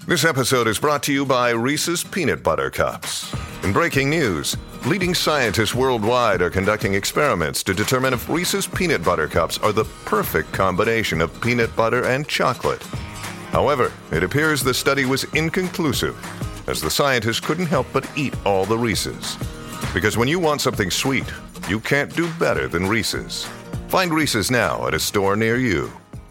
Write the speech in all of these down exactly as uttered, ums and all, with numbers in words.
This episode is brought to you by Reese's Peanut Butter Cups. In breaking news, leading scientists worldwide are conducting experiments to determine if Reese's Peanut Butter Cups are the perfect combination of peanut butter and chocolate. However, it appears the study was inconclusive, as the scientists couldn't help but eat all the Reese's. Because when you want something sweet, you can't do better than Reese's. Find Reese's now at a store near you.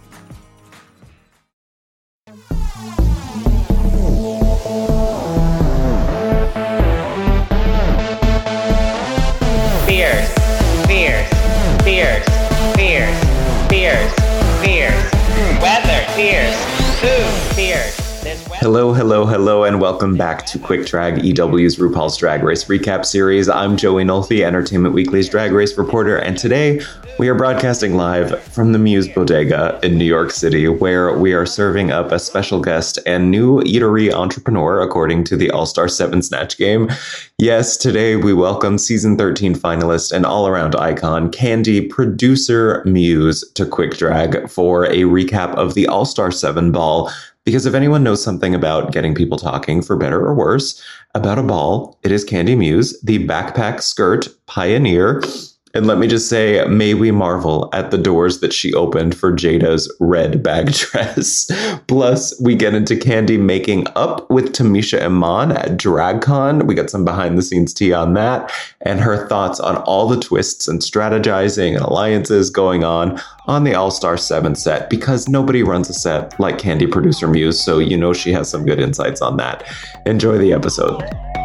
Fierce, fierce, fierce, fierce, fierce, fierce. Weather, fierce. Food, fierce. Hello, hello, hello, and welcome back to Quick Drag, E W's RuPaul's Drag Race recap series. I'm Joey Nolfi, Entertainment Weekly's Drag Race reporter, and today we are broadcasting live from the Muse Bodega in New York City, where we are serving up a special guest and new eatery entrepreneur, according to the All-Star seven Snatch Game. Yes, today we welcome season thirteen finalist and all-around icon, Kandy producer Muse, to Quick Drag for a recap of the All-Star seven ball. Because if anyone knows something about getting people talking, for better or worse, about a ball, it is Kandy Muse, the backpack skirt pioneer. And let me just say, may we marvel at the doors that she opened for Jada's red bag dress. Plus, we get into Kandy making up with Tamisha Iman at DragCon. We got some behind-the-scenes tea on that, and her thoughts on all the twists and strategizing and alliances going on on the All-Star seven set, because nobody runs a set like Kandy producer Muse, so you know she has some good insights on that. Enjoy the episode.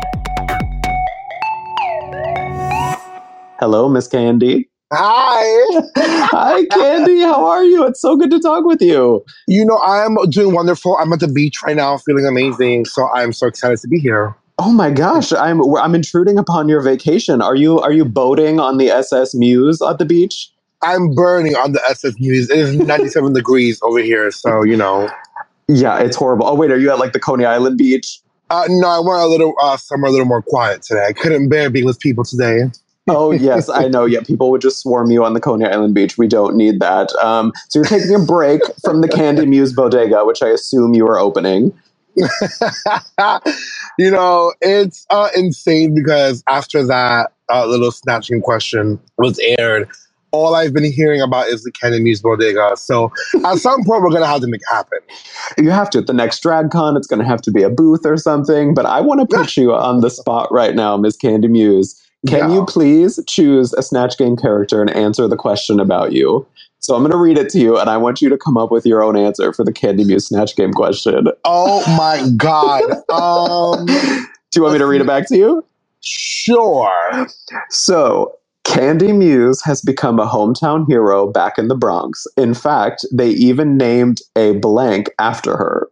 Hello, Miss Kandy. Hi. Hi, Kandy. How are you? It's so good to talk with you. You know, I'm doing wonderful. I'm at the beach right now, feeling amazing. So I'm so excited to be here. Oh my gosh, I'm I'm intruding upon your vacation. Are you are you boating on the S S Muse at the beach? I'm burning on the S S Muse. It is ninety-seven degrees over here, so you know. Yeah, it's horrible. Oh wait, are you at like the Coney Island beach? Uh, no, I went a little uh, somewhere a little more quiet today. I couldn't bear being with people today. Oh, yes, I know. Yeah, people would just swarm you on the Coney Island beach. We don't need that. Um, so you're taking a break from the Kandy Muse Bodega, which I assume you are opening. You know, it's uh, insane because after that uh, little snatching question was aired, all I've been hearing about is the Kandy Muse Bodega. So at some point, we're going to have to make it happen. You have to. At the next DragCon, it's going to have to be a booth or something. But I want to put you on the spot right now, Miss Kandy Muse. Can yeah. you please choose a Snatch Game character and answer the question about you? So I'm going to read it to you, and I want you to come up with your own answer for the Kandy Muse Snatch Game question. Oh, my God. um, Do you want me to read it back to you? Sure. So Kandy Muse has become a hometown hero back in the Bronx. In fact, they even named a blank after her.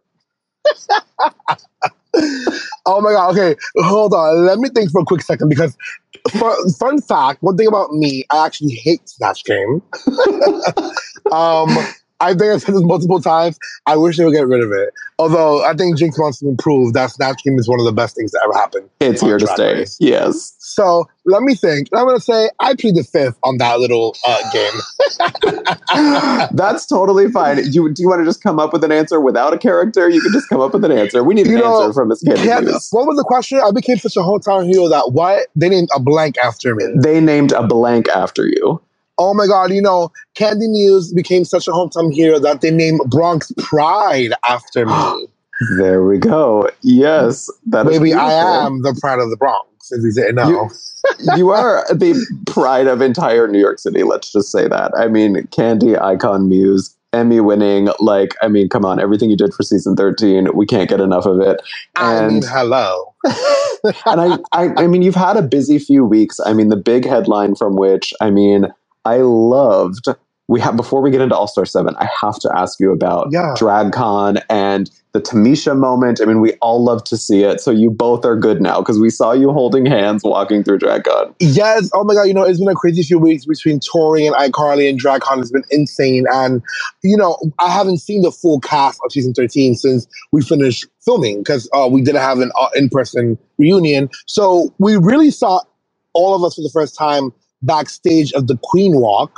Oh my God. Okay, hold on. Let me think for a quick second because, for, fun fact, one thing about me, I actually hate Snatch Game. um, I think I've said this multiple times. I wish they would get rid of it. Although I think Jinx wants to improve. That Snatch Game is one of the best things that ever happened. It's here to stay. Race. Yes. So let me think. I'm going to say I plead the fifth on that little uh, game. That's totally fine. Do you, do you want to just come up with an answer without a character? You can just come up with an answer. We need an you know, answer from Miss Kandy Muse. What was the question? I became such a hometown hero that what? They named a blank after me. They named a blank after you. Oh my God, you know, Kandy Muse became such a hometown hero that they named Bronx Pride after me. There we go. Yes. That Maybe is I am the pride of the Bronx, if you didn't know. You, you are the pride of entire New York City, let's just say that. I mean, Kandy, icon, Muse, Emmy winning, like, I mean, come on, everything you did for season thirteen, we can't get enough of it. And, I mean, hello. and I, I, I mean, you've had a busy few weeks. I mean, the big headline from which, I mean, I loved, we have, before we get into All-Star seven, I have to ask you about yeah. DragCon and the Tamisha moment. I mean, we all love to see it. So you both are good now because we saw you holding hands walking through DragCon. Yes. Oh my God. You know, it's been a crazy few weeks between Tori and iCarly and DragCon. It's been insane. And, you know, I haven't seen the full cast of season thirteen since we finished filming because uh, we didn't have an uh, in-person reunion. So we really saw all of us for the first time backstage of the Queen Walk.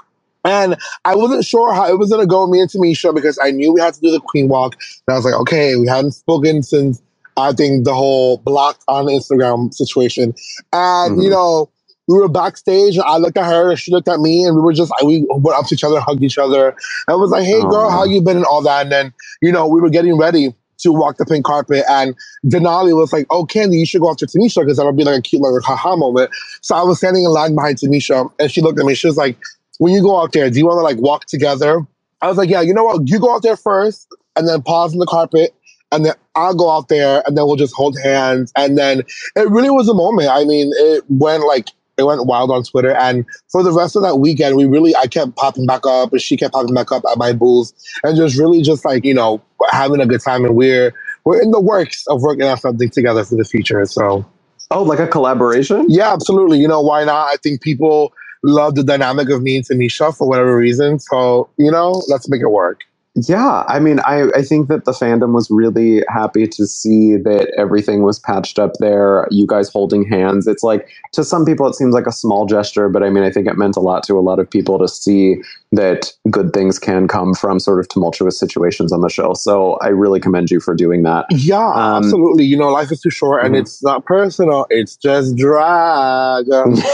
And I wasn't sure how it was going to go, me and Tamisha, because I knew we had to do the Queen Walk. And I was like, okay, we hadn't spoken since, I think, the whole blocked on Instagram situation. And, mm-hmm. you know, we were backstage, and I looked at her, and she looked at me, and we were just, we went up to each other, hugged each other. And I was like, hey, girl, how you been and all that? And then, you know, we were getting ready to walk the pink carpet, and Denali was like, oh, Candy, you should go after Tamisha, because that'll be like a cute, like, haha moment. So I was standing in line behind Tamisha, and she looked at me, she was like, when you go out there, do you want to like walk together? I was like, yeah, you know what? You go out there first, and then pause on the carpet, and then I'll go out there, and then we'll just hold hands. And then it really was a moment. I mean, it went like, it went wild on Twitter. And for the rest of that weekend, we really, I kept popping back up, and she kept popping back up at my booth, and just really just like, you know, having a good time. And we're, we're in the works of working on something together for the future. So. Oh, like a collaboration? Yeah, absolutely. You know, why not? I think people love the dynamic of me and Tamisha for whatever reason. So, you know, let's make it work. Yeah, I mean, I, I think that the fandom was really happy to see that everything was patched up there, you guys holding hands. It's like, to some people, it seems like a small gesture, but I mean, I think it meant a lot to a lot of people to see that good things can come from sort of tumultuous situations on the show. So I really commend you for doing that. Yeah, um, absolutely. You know, life is too short, and mm-hmm. it's not personal. It's just drag.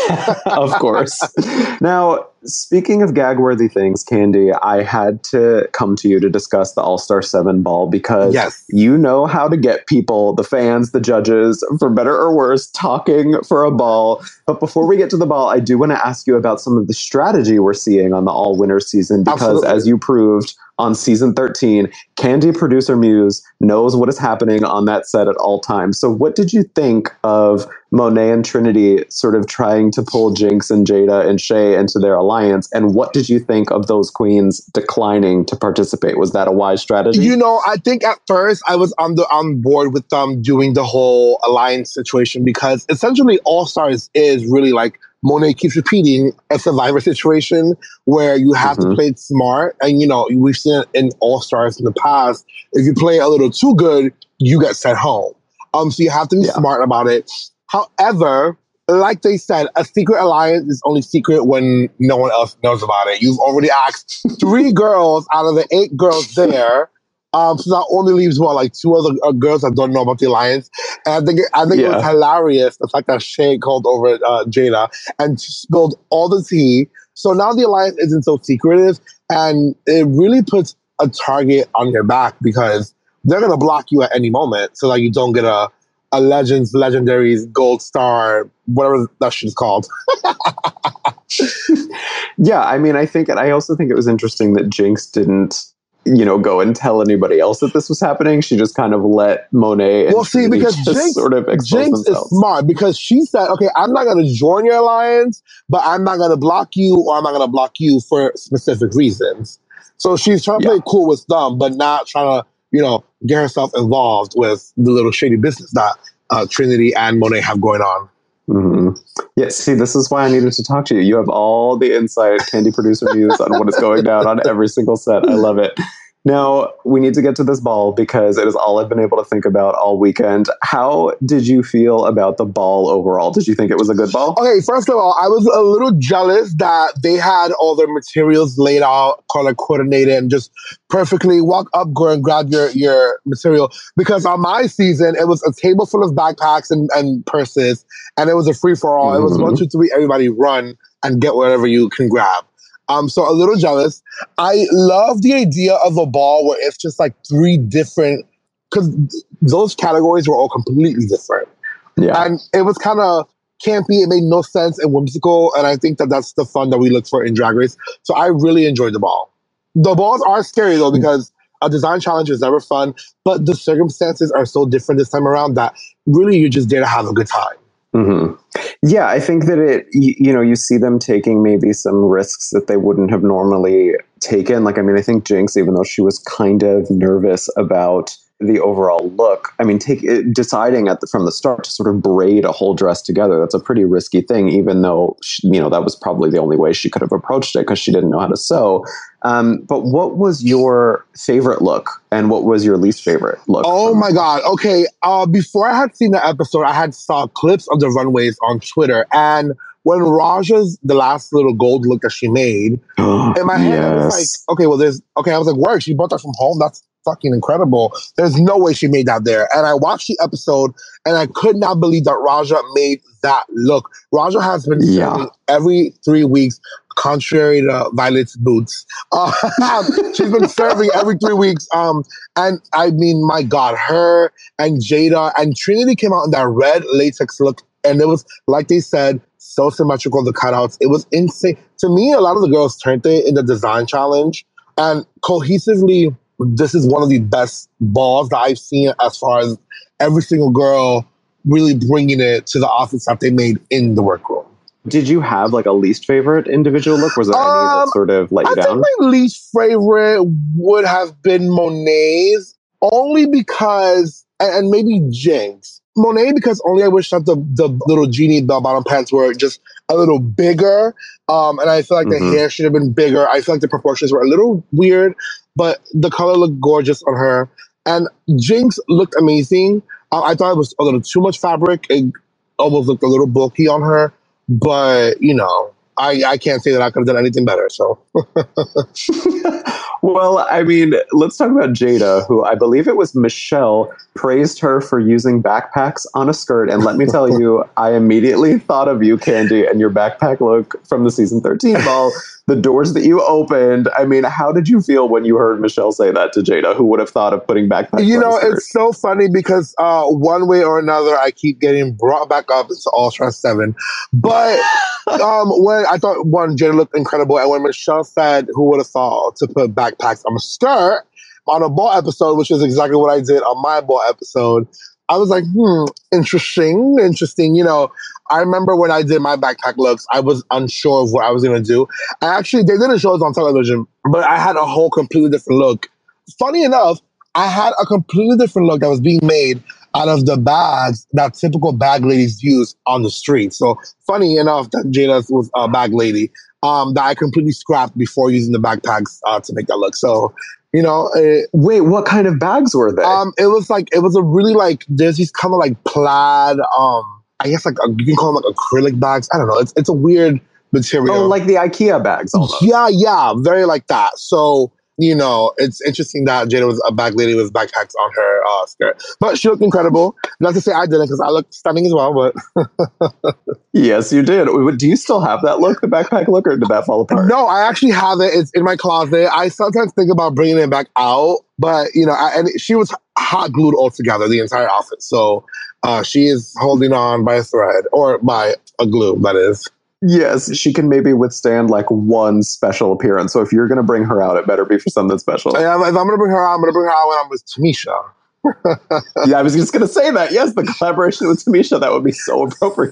Of course. Now, speaking of gag-worthy things, Candy, I had to come to you to discuss the All-Star seven ball, because yes. you know how to get people, the fans, the judges, for better or worse, talking for a ball. But before we get to the ball, I do want to ask you about some of the strategy we're seeing on the all-winner season, because Absolutely. As you proved on season thirteen, Candy Producer Muse knows what is happening on that set at all times. So what did you think of Monet and Trinity sort of trying to pull Jinx and Jada and Shea into their alliance? And what did you think of those queens declining to participate? Was that a wise strategy? You know, I think at first I was on the on board with them doing the whole alliance situation, because essentially All Stars is really like, Monet keeps repeating, a Survivor situation where you have mm-hmm. to play it smart. And, you know, we've seen it in All Stars in the past. If you play a little too good, you get sent home. Um, so you have to be yeah. smart about it. However, like they said, a secret alliance is only secret when no one else knows about it. You've already asked three girls out of the eight girls there. Um, so that only leaves, what, like two other uh, girls that don't know about the alliance. And I think, I think yeah. it was hilarious, the fact that Shea called over uh, Jada and spilled all the tea. So now the alliance isn't so secretive, and it really puts a target on your back, because they're going to block you at any moment so that you don't get a, a Legends, Legendaries, Gold Star, whatever that shit's called. Yeah, I mean, I think, and I also think it was interesting that Jinx didn't, you know, go and tell anybody else that this was happening. She just kind of let Monet and well, see, because Jinx, sort of expose Jinx themselves. is smart, because she said, okay, I'm not going to join your alliance, but I'm not going to block you, or I'm not going to block you for specific reasons. So she's trying to yeah. play cool with them, but not trying to, you know, get herself involved with the little shady business that uh, Trinity and Monet have going on. Mm-hmm. Yeah, see, this is why I needed to talk to you. You have all the insight, Candy Producer Muse, on what is going down on every single set. I love it. Now, we need to get to this ball, because it is all I've been able to think about all weekend. How did you feel about the ball overall? Did you think it was a good ball? Okay, first of all, I was a little jealous that they had all their materials laid out, color coordinated, and just perfectly walk up, go and grab your, your material. Because on my season, it was a table full of backpacks and, and purses, and it was a free-for-all. Mm-hmm. It was one, two, three, everybody run and get whatever you can grab. Um, so a little jealous. I love the idea of a ball where it's just like three different, because those categories were all completely different. Yeah. And it was kind of campy. It made no sense and whimsical. And I think that that's the fun that we look for in Drag Race. So I really enjoyed the ball. The balls are scary though, because a design challenge is never fun, but the circumstances are so different this time around that really you're just there to have a good time. Mm-hmm. Yeah, I think that it, you, you know, you see them taking maybe some risks that they wouldn't have normally taken. Like, I mean, I think Jinx, even though she was kind of nervous about the overall look, I mean, take deciding at the, from the start to sort of braid a whole dress together, that's a pretty risky thing, even though, she, you know, that was probably the only way she could have approached it, because she didn't know how to sew. Um, but what was your favorite look, and what was your least favorite look? Oh my God. Okay. Uh, before I had seen the episode, I had saw clips of the runways on Twitter, and when Raja's the last little gold look that she made, in my head, I was Yes. like, okay, well, there's, okay, I was like, work, she brought that from home. That's fucking incredible. There's no way she made that there. And I watched the episode and I could not believe that Raja made that look. Raja has been Yeah. serving every three weeks, contrary to Violet's boots. Uh, she's been serving every three weeks. Um, and I mean, my God, her and Jada and Trinity came out in that red latex look. And it was, like they said, so symmetrical, the cutouts. It was insane. To me, a lot of the girls turned it in the design challenge. And cohesively, this is one of the best balls that I've seen as far as every single girl really bringing it to the outfits that they made in the workroom. Did you have like a least favorite individual look? Was there any Um, that sort of let you I down? think my least favorite would have been Monet's, only because, and, and maybe Jinx. Monet, because only I wish that the, the little genie bell bottom pants were just a little bigger. Um, and I feel like Mhm. the hair should have been bigger. I feel like the proportions were a little weird, but the color looked gorgeous on her. And Jinx looked amazing. Uh, I thought it was a little too much fabric. It almost looked a little bulky on her. But, you know, I, I can't say that I could have done anything better. So, Well, I mean, let's talk about Jada, who I believe it was Michelle praised her for using backpacks on a skirt. And let me tell you, I immediately thought of you, Candy, and your backpack look from the season thirteen ball, the doors that you opened. I mean, how did you feel when you heard Michelle say that to Jada? Who would have thought of putting backpacks you on know, a skirt? it's so funny because uh, one way or another, I keep getting brought back up into All Star seven. But um, when I thought one, Jada looked incredible. And when Michelle said, who would have thought to put backpacks on a skirt on a ball episode, which is exactly what I did on my ball episode, I was like, hmm, interesting, interesting. You know, I remember when I did my backpack looks, I was unsure of what I was going to do. I actually, they didn't show us on television, but I had a whole completely different look. Funny enough, I had a completely different look that was being made out of the bags that typical bag ladies use on the street. So funny enough that Jada was a bag lady um, that I completely scrapped before using the backpacks uh, to make that look. So, you know, it, Wait, what kind of bags were they? um, it was like, it was a really like, there's these kind of like plaid, um, I guess like, a, you can call them like acrylic bags. I don't know. It's, it's a weird material. oh, like the IKEA bags almost. Yeah, yeah, very like that. So, you know, it's interesting that Jada was a bag lady with backpacks on her uh, skirt. But she looked incredible. Not to say I didn't, because I looked stunning as well, but... Yes, you did. Do you still have that look, the backpack look, or did that fall apart? No, I actually have it. It's in my closet. I sometimes think about bringing it back out, but, you know, I, and she was hot glued all together, the entire outfit. So uh, she is holding on by a thread, or by a glue, that is. Yes, she can maybe withstand like one special appearance. So if you're going to bring her out, it better be for something special. And if I'm going to bring her out, I'm going to bring her out when I'm with Tamisha. Yeah, I was just going to say that. Yes, the collaboration with Tamisha, that would be so appropriate.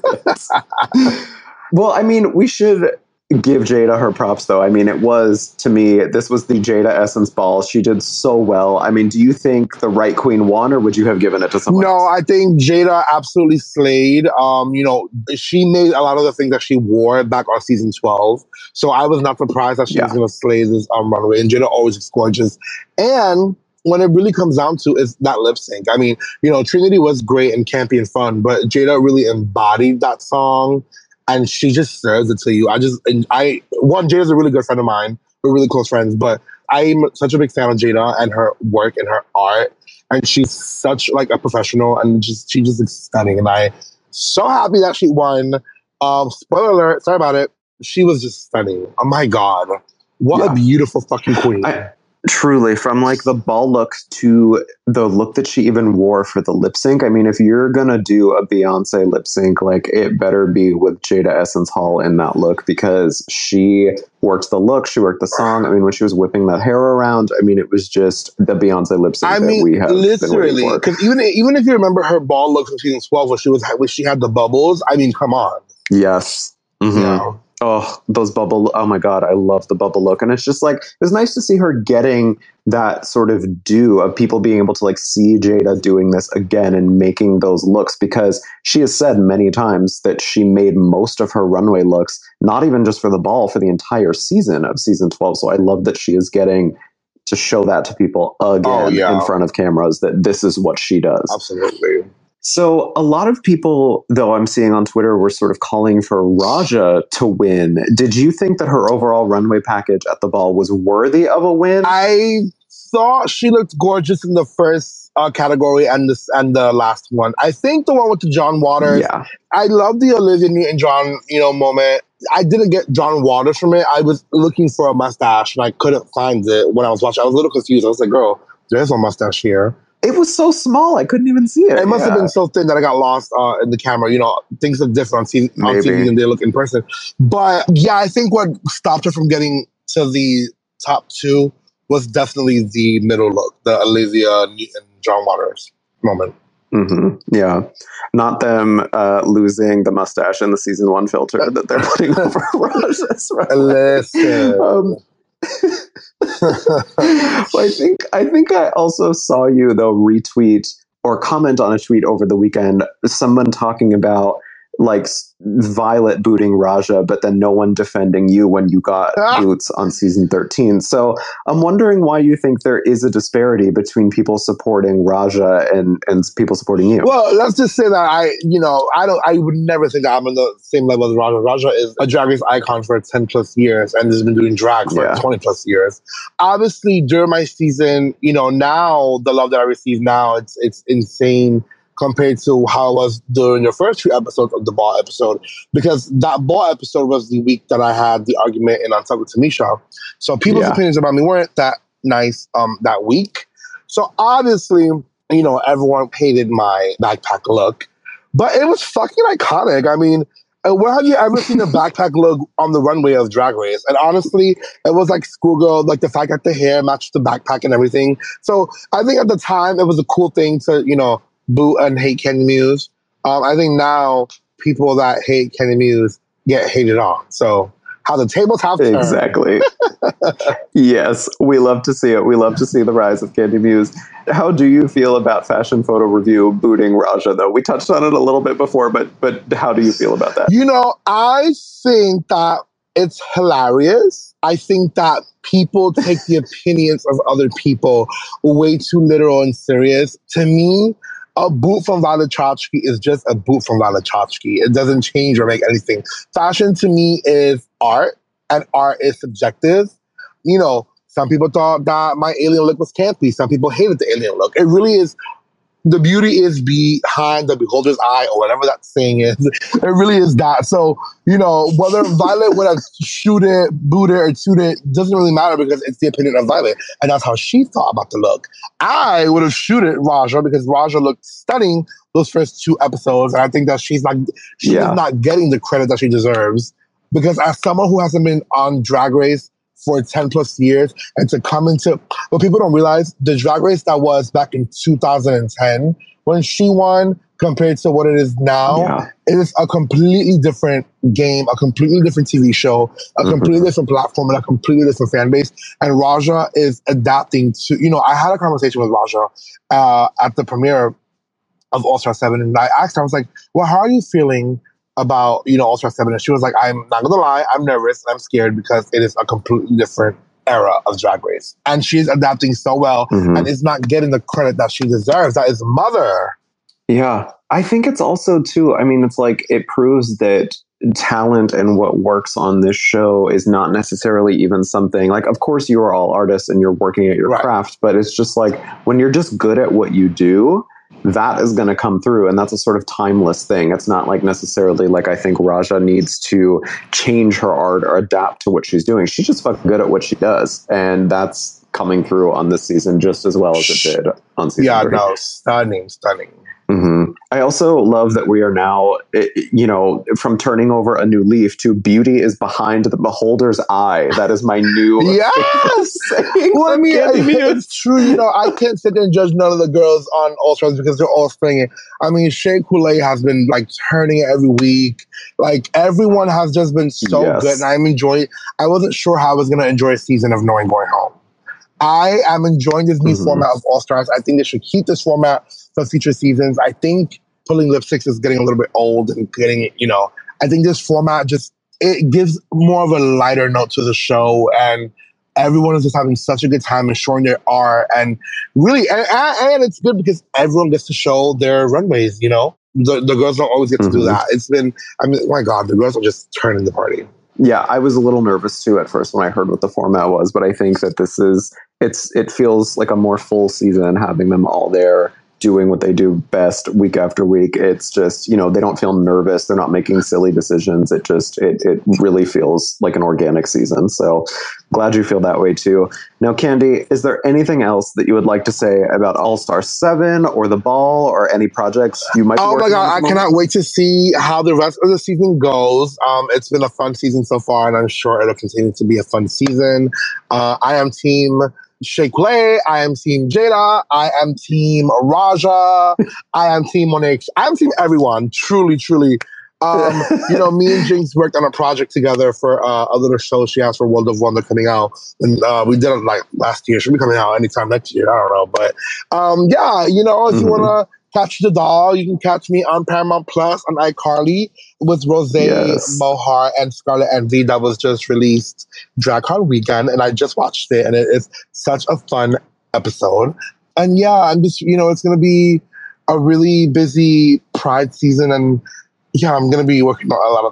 Well, I mean, we should give Jada her props, though. I mean, it was, to me, this was the Jada Essence Ball. She did so well. I mean, do you think the right queen won, or would you have given it to someone No, else? I think Jada absolutely slayed. Um, you know, she made a lot of the things that she wore back on season twelve. So I was not surprised that she Yeah. was going to slay this um, runway. And Jada always is gorgeous. And when it really comes down to is that lip sync. I mean, you know, Trinity was great and campy and fun, but Jada really embodied that song. And she just serves it to you. I just, and I, one, Jada's a really good friend of mine. We're really close friends, but I'm such a big fan of Jada and her work and her art. And she's such like a professional, and just she just looks stunning. And I so happy that she won. Um, spoiler alert, sorry about it. She was just stunning. Oh my God. What Yeah. a beautiful fucking queen. I, truly, from like the ball look to the look that she even wore for the lip sync. I mean, if you're going to do a Beyonce lip sync, like it better be with Jada Essence Hall in that look, because she worked the look, she worked the song. I mean, when she was whipping that hair around, I mean, it was just the Beyonce lip sync I that mean, we have been literally, waiting for. because even even if you remember her ball look from season twelve, when she was when she had the bubbles, I mean, come on, Yes. Mhm. you know. Oh, those bubble. Oh my God. I love the bubble look. And it's just like, it was nice to see her getting that sort of due of people being able to like see Jada doing this again and making those looks, because she has said many times that she made most of her runway looks, not even just for the ball, for the entire season of season twelve. So I love that she is getting to show that to people again Oh, yeah. in front of cameras, that this is what she does. Absolutely. So a lot of people, though, I'm seeing on Twitter were sort of calling for Raja to win. Did you think that her overall runway package at the ball was worthy of a win? I thought she looked gorgeous in the first uh, category and this and the last one. I think the one with the John Waters. Yeah. I love the Olivia Newton-John, you know, moment. I didn't get John Waters from it. I was looking for a mustache and I couldn't find it when I was watching. I was a little confused. I was like, girl, there's no mustache here. It was so small, I couldn't even see it. It must yeah. have been so thin that I got lost uh, in the camera. You know, things look different on T V, on T V than they look in person. But yeah, I think what stopped her from getting to the top two was definitely the middle look, the Olivia Newton John Waters moment. Mm-hmm. Yeah. Not them uh, losing the mustache in the season one filter that they're putting over Raja's. Listen. Um, well, I think I think I also saw you though retweet or comment on a tweet over the weekend. Someone talking about like Violet booting Raja, but then no one defending you when you got ah. boots on season thirteen. So I'm wondering why you think there is a disparity between people supporting Raja and, and people supporting you. Well, let's just say that I, you know, I don't, I would never think that I'm on the same level as Raja. Raja is a Drag Race icon for ten plus years and has been doing drag for yeah. twenty plus years. Obviously, during my season, you know, now the love that I receive now, it's it's insane compared to how it was during the first few episodes of the ball episode, because that ball episode was the week that I had the argument in Untucked with Tamisha. So people's yeah. opinions about me weren't that nice um, that week. So obviously, you know, everyone hated my backpack look, but it was fucking iconic. I mean, where have you ever seen a backpack look on the runway of Drag Race? And honestly, it was like schoolgirl, like the fact that the hair matched the backpack and everything. So I think at the time it was a cool thing to, you know, boo and hate Kenny Muse. Um, I think now people that hate Kenny Muse get hated on. So how the tables have turned. Exactly. Yes, we love to see it. We love to see the rise of Candy Muse. How do you feel about Fashion Photo Review booting Raja, though? We touched on it a little bit before, but but how do you feel about that? You know, I think that it's hilarious. I think that people take the opinions of other people way too literal and serious. To me, a boot from Violet Chachki is just a boot from Violet Chachki. It doesn't change or make anything. Fashion to me is art, and art is subjective. You know, some people thought that my alien look was campy. Some people hated the alien look. It really is, the beauty is behind the beholder's eye, or whatever that saying is. It really is that. So, you know, whether Violet would have shoot it, boot it, or shoot it, doesn't really matter because it's the opinion of Violet. And that's how she thought about the look. I would have shoot it Raja because Raja looked stunning those first two episodes. And I think that she's not, she's yeah. not getting the credit that she deserves. Because as someone who hasn't been on Drag Race for ten plus years, and to come into, what people don't realize, the Drag Race that was back in two thousand ten when she won compared to what it is now, yeah. it is a completely different game, a completely different T V show, a mm-hmm. completely different platform, and a completely different fan base. And Raja is adapting to, you know, I had a conversation with Raja uh, at the premiere of All Star seven, and I asked her, I was like, well, how are you feeling about, you know, All Star seven? And she was like, I'm not gonna lie, I'm nervous and I'm scared because it is a completely different era of Drag Race. And she's adapting so well mm-hmm. and is not getting the credit that she deserves. That is mother. Yeah. I think it's also too, I mean, it's like, it proves that talent and what works on this show is not necessarily even something like, of course you are all artists and you're working at your right. craft, but it's just like, when you're just good at what you do, that is going to come through, and that's a sort of timeless thing. It's not like necessarily like I think Raja needs to change her art or adapt to what she's doing. She's just fucking good at what she does, and that's coming through on this season just as well as it did on season yeah, three. no, stunning, stunning. Mm-hmm. I also love that we are now, you know, from turning over a new leaf to beauty is behind the beholder's eye. That is my new yes. Well, I mean, it's true. You know, I can't sit there and judge none of the girls on All Stars because they're all singing. I mean, Shea Coulee has been like turning it every week. Like everyone has just been so yes. good, and I'm enjoying. I wasn't sure how I was going to enjoy a season of Knowing Going Home. I am enjoying this new mm-hmm. format of All Stars. I think they should keep this format for future seasons. I think pulling lipsticks is getting a little bit old and getting, you know, I think this format just, it gives more of a lighter note to the show. And everyone is just having such a good time and showing their art. And really, and, and it's good because everyone gets to show their runways, you know? The, the girls don't always get to mm-hmm. do that. It's been, I mean, oh my God, the girls are just turning the party. Yeah, I was a little nervous too at first when I heard what the format was, but I think that this is, it's, it feels like a more full season having them all there doing what they do best week after week. It's just, you know, they don't feel nervous. They're not making silly decisions. It just, it, it really feels like an organic season. So glad you feel that way too. Now, Candy, is there anything else that you would like to say about All-Star seven or the ball or any projects you might be Oh my God, I moment? cannot wait to see how the rest of the season goes. Um, it's been a fun season so far, and I'm sure it'll continue to be a fun season. Uh, I am team Shea Coulee, I am team Jada, I am team Raja, I am team Monet, I am team everyone, truly, truly. Um, you know, me and Jinx worked on a project together for uh, a little show she has for World of Wonder coming out. And uh, we did it like last year. She'll be coming out anytime next year. I don't know. But um, yeah, you know, if mm-hmm. you want to catch the doll, you can catch me on Paramount Plus on iCarly with Rose yes. Mohar and Scarlet Envy. That was just released DragCon weekend, and I just watched it, and it is such a fun episode. And yeah, I'm just, you know, it's going to be a really busy Pride season, and yeah, I'm going to be working on a lot of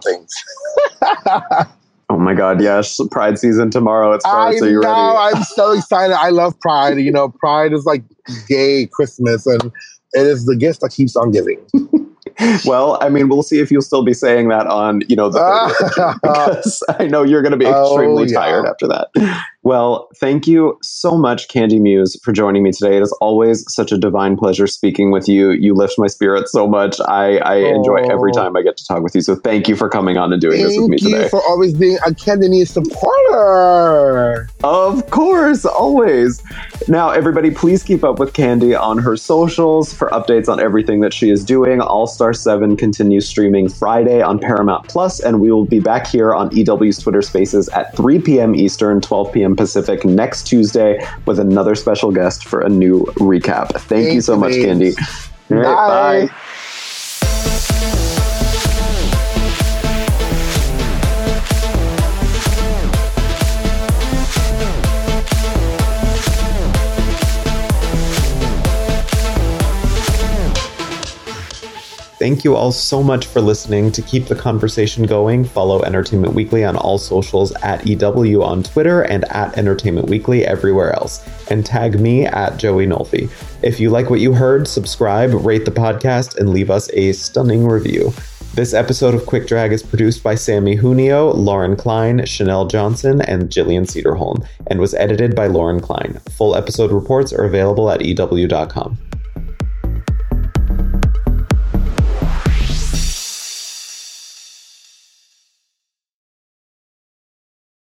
things. Oh my God, yes. Pride season tomorrow. It starts. I Are you know, ready? I'm so excited. I love Pride. You know, Pride is like gay Christmas, and it is the gift that keeps on giving. Well, I mean, we'll see if you'll still be saying that on, you know, the thirtieth, because I know you're going to be extremely oh, yeah. tired after that. Well, thank you so much, Kandy Muse, for joining me today. It is always such a divine pleasure speaking with you. You lift my spirit so much. I, I oh. enjoy every time I get to talk with you. So thank you for coming on and doing thank this with me today. Thank you for always being a Kandy Muse supporter. Of course, always. Now, everybody, please keep up with Kandy on her socials for updates on everything that she is doing. All-Star seven continues streaming Friday on Paramount Plus, and we will be back here on E W's Twitter Spaces at three p.m. Eastern, twelve p.m. Pacific next Tuesday with another special guest for a new recap. Thank Thanks, you so much, Kandy. All right, bye. bye. Thank you all so much for listening. To keep the conversation going, follow Entertainment Weekly on all socials at E W on Twitter and at Entertainment Weekly everywhere else. And tag me at Joey Nolfi. If you like what you heard, subscribe, rate the podcast, and leave us a stunning review. This episode of Quick Drag is produced by Sammy Junio, Lauren Klein, Chanel Johnson, and Jillian Cederholm, and was edited by Lauren Klein. Full episode reports are available at E W dot com.